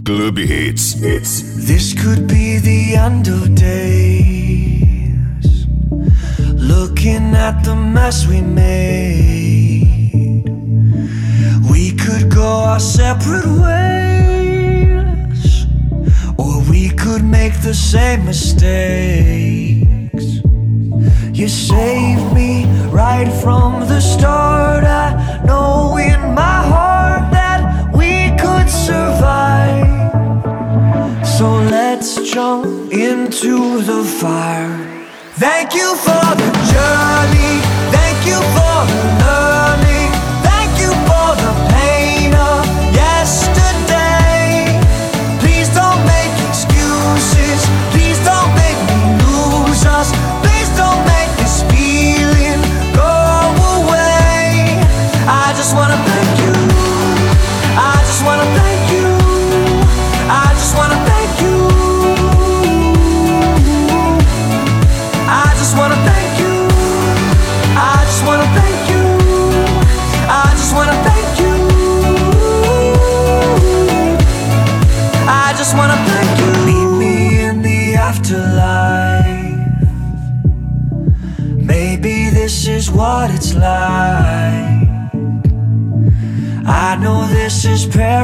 Club Hits. This could be the end of days. Looking at the mess we made, we could go our separate ways, or we could make the same mistakes. You saved me right from the start. I know in my heart that we could survive. So let's jump into the fire. Thank you for the journey. Thank you for the learning. Thank you for the pain of yesterday. Please don't make excuses. Please don't make me lose us. Please don't make this feeling go away. I just wanna thank you. I just wanna thank you. I just wanna thank you. I just wanna thank you. I just wanna thank you. I just wanna thank you. I just wanna thank you. Meet me in the afterlife. Maybe this is what it's like. I know this is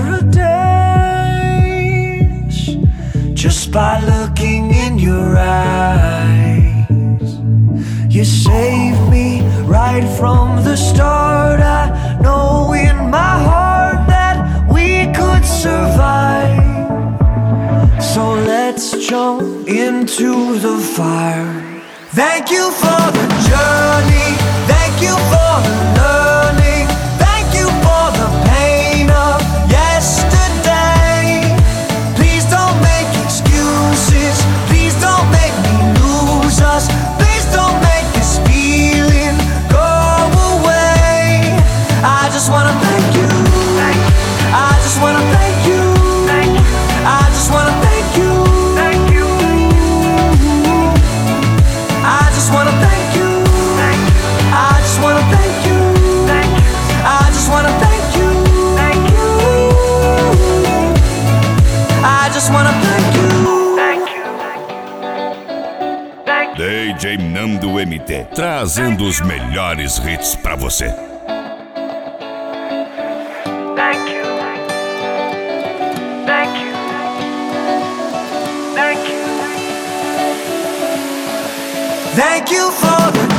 paradise just by looking in your eyes. You saved me right from the start. I know in my heart that we could survive. So let's jump into the fire. Thank you for the journey. Thank you for the learning. Thank you for the pain of yesterday. Please don't make excuses. Please don't make me lose us. Please don't make this feeling go away. I just wanna thank you. I just wanna thank you. I just wanna thank you. I just wanna thank you. I just wanna thank you. I just wanna thank you. I just wanna thank you. DJ Nando MT, trazendo os melhores hits pra você. Thank you. Thank you. Thank you. Thank you for the